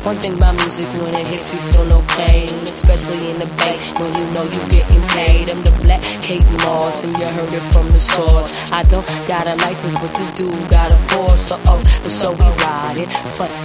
One thing about music, when it hits you feel no pain, especially in the bank when you know you getting paid. I'm the Black Kate Moss and you heard it from the source. I don't got a license but this dude got a Porsche, so we ride it front